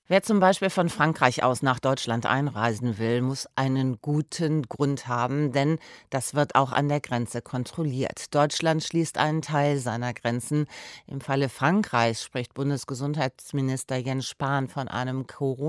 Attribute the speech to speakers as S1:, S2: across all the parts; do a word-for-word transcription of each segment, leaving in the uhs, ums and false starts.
S1: Wer zum Beispiel von Frankreich aus nach Deutschland einreisen will, muss einen guten Grund haben, denn das wird auch an der Grenze kontrolliert. Deutschland schließt einen Teil seiner Grenzen. Im Falle Frankreichs spricht Bundesgesundheitsminister Jens Spahn von einem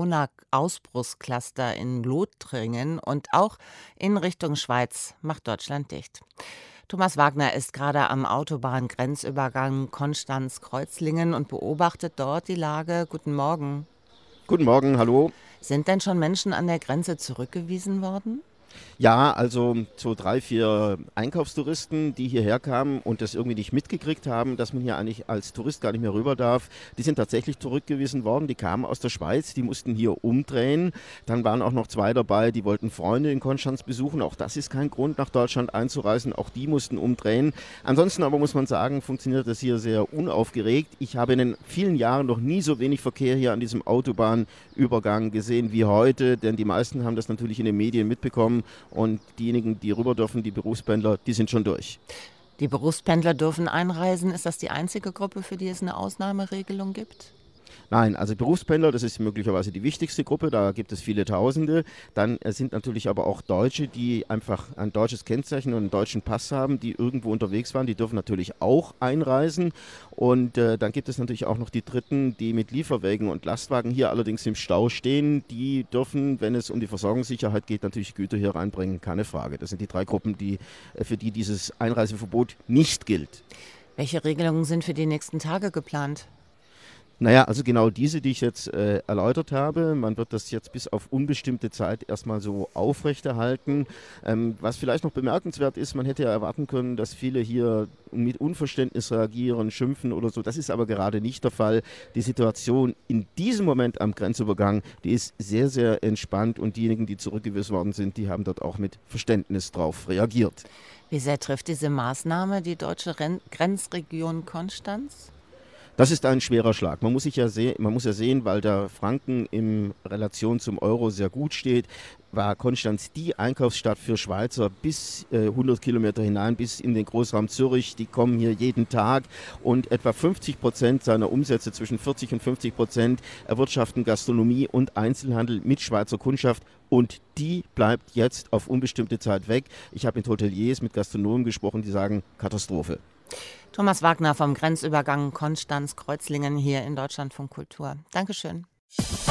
S1: Corona-Ausbruchscluster in Lothringen, und auch in Richtung Schweiz macht Deutschland dicht. Thomas Wagner ist gerade am Autobahngrenzübergang Konstanz-Kreuzlingen und beobachtet dort die Lage. Guten Morgen.
S2: Guten Morgen, hallo.
S1: Sind denn schon Menschen an der Grenze zurückgewiesen worden?
S2: Ja, also so drei, vier Einkaufstouristen, die hierher kamen und das irgendwie nicht mitgekriegt haben, dass man hier eigentlich als Tourist gar nicht mehr rüber darf, die sind tatsächlich zurückgewiesen worden. Die kamen aus der Schweiz, die mussten hier umdrehen. Dann waren auch noch zwei dabei, die wollten Freunde in Konstanz besuchen. Auch das ist kein Grund, nach Deutschland einzureisen. Auch die mussten umdrehen. Ansonsten aber muss man sagen, funktioniert das hier sehr unaufgeregt. Ich habe in den vielen Jahren noch nie so wenig Verkehr hier an diesem Autobahnübergang gesehen wie heute, denn die meisten haben das natürlich in den Medien mitbekommen. Und diejenigen, die rüber dürfen, die Berufspendler, die sind schon durch.
S1: Die Berufspendler dürfen einreisen. Ist das die einzige Gruppe, für die es eine Ausnahmeregelung gibt?
S2: Nein, also Berufspendler, das ist möglicherweise die wichtigste Gruppe, da gibt es viele Tausende. Dann sind natürlich aber auch Deutsche, die einfach ein deutsches Kennzeichen und einen deutschen Pass haben, die irgendwo unterwegs waren, die dürfen natürlich auch einreisen. Und äh, dann gibt es natürlich auch noch die Dritten, die mit Lieferwägen und Lastwagen hier allerdings im Stau stehen. Die dürfen, wenn es um die Versorgungssicherheit geht, natürlich Güter hier reinbringen, keine Frage. Das sind die drei Gruppen, die, für die dieses Einreiseverbot nicht gilt.
S1: Welche Regelungen sind für die nächsten Tage geplant?
S2: Naja, also genau diese, die ich jetzt äh, erläutert habe. Man wird das jetzt bis auf unbestimmte Zeit erstmal so aufrechterhalten. Ähm, was vielleicht noch bemerkenswert ist, man hätte ja erwarten können, dass viele hier mit Unverständnis reagieren, schimpfen oder so. Das ist aber gerade nicht der Fall. Die Situation in diesem Moment am Grenzübergang, die ist sehr, sehr entspannt, und diejenigen, die zurückgewiesen worden sind, die haben dort auch mit Verständnis drauf reagiert.
S1: Wie sehr trifft diese Maßnahme die deutsche Ren- Grenzregion Konstanz?
S2: Das ist ein schwerer Schlag. Man muss sich ja sehen, man muss ja sehen, weil der Franken in Relation zum Euro sehr gut steht, war Konstanz die Einkaufsstadt für Schweizer bis äh, hundert Kilometer hinein, bis in den Großraum Zürich. Die kommen hier jeden Tag, und etwa fünfzig Prozent seiner Umsätze, zwischen vierzig und fünfzig Prozent, erwirtschaften Gastronomie und Einzelhandel mit Schweizer Kundschaft. Und die bleibt jetzt auf unbestimmte Zeit weg. Ich habe mit Hoteliers, mit Gastronomen gesprochen, die sagen, Katastrophe.
S1: Thomas Wagner vom Grenzübergang Konstanz-Kreuzlingen hier in Deutschlandfunk Kultur. Dankeschön.